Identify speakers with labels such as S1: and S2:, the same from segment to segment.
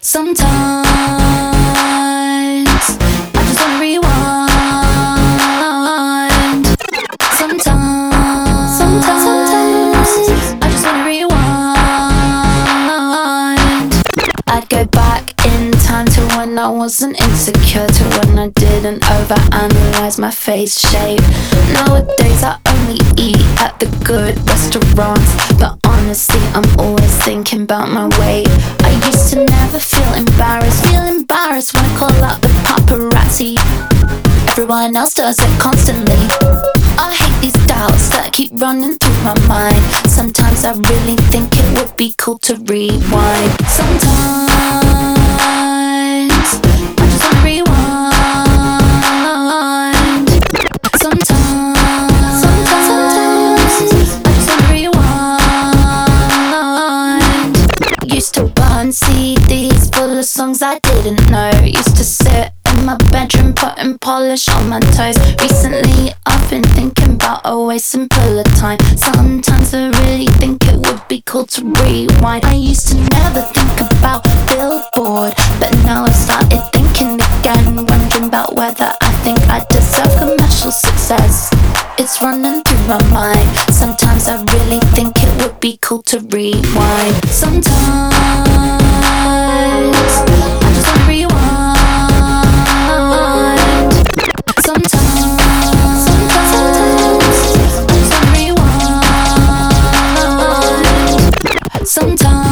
S1: Sometimes I just wanna rewind. Sometimes I just wanna rewind. I'd go back in time to when I wasn't insecure, to when I didn't overanalyze my face shape. Nowadays I only eat at the good restaurants, but honestly I'm always thinking about my weight. I used to never feel embarrassed when I call out the paparazzi. Everyone else does it constantly. I hate these doubts that keep running through my mind. Sometimes I really think it would be cool to rewind. Sometimes I just wanna rewind. Sometimes I just wanna rewind. Used to burn CDs full of songs I didn't know. Used to sit in my bedroom putting polish on my toes. Recently I've been thinking about a way simpler time. Sometimes I really think it would be cool to rewind. I used to never think about Billboard, but now I've started thinking again, wondering about whether I think I deserve commercial success. It's running through my mind. Sometimes I really think it would be cool to rewind. Sometimes I just wanna rewind. Sometimes I just wanna rewind. Sometimes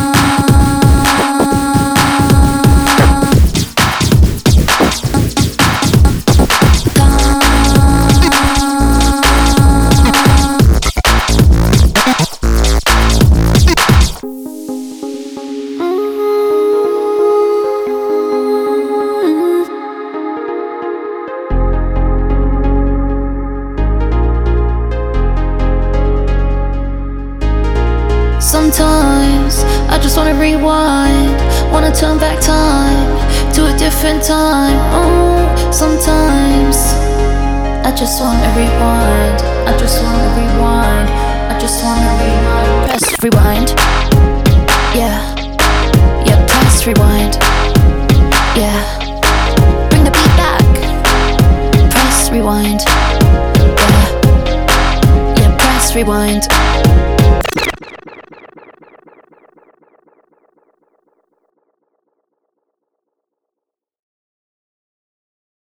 S1: Sometimes I just wanna rewind, wanna turn back time to a different time. Oh, sometimes I just wanna rewind, I just wanna rewind, I just wanna rewind. Press rewind, yeah, yeah, press rewind, yeah. Bring the beat back, press rewind, yeah, yeah, press rewind.